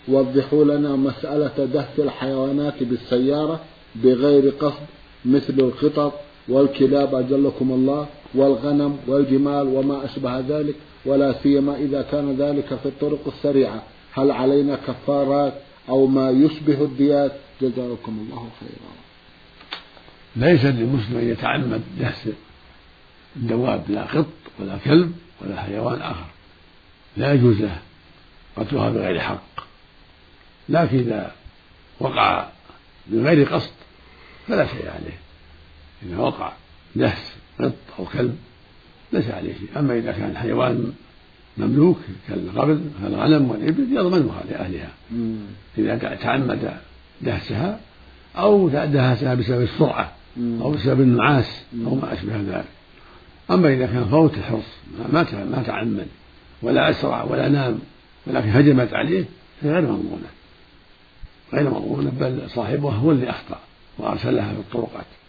وضحوا لنا مسألة دهس الحيوانات بالسيارة بغير قصد، مثل القطط والكلاب أجلكم الله والغنم والجمال وما أشبه ذلك، ولا سيما إذا كان ذلك في الطرق السريعة، هل علينا كفارات أو ما يشبه الديات؟ جزاكم الله خيرا. ليس للمسلم أن يتعمد دهس الدواب، لا قط ولا كلب ولا حيوان آخر، لا يجوز له قتلها بغير حق، لكن إذا وقع بغير قصد فلا شيء عليه. إذا وقع دهس قط أو كلب ليس عليه شيء. أما إذا كان حيوان مملوك كالغنم والإبل يضمنها لأهلها إذا تعمد دهسها أو دهسها بسبب السرعة أو بسبب النعاس أو ما أشبه ذلك. أما إذا كان فوت الحرص ما تعمد ولا أسرع ولا نام ولكن هجمت عليه فغير مضمونة، بل صاحبها هو اللي أخطأ وأرسلها في الطرقات.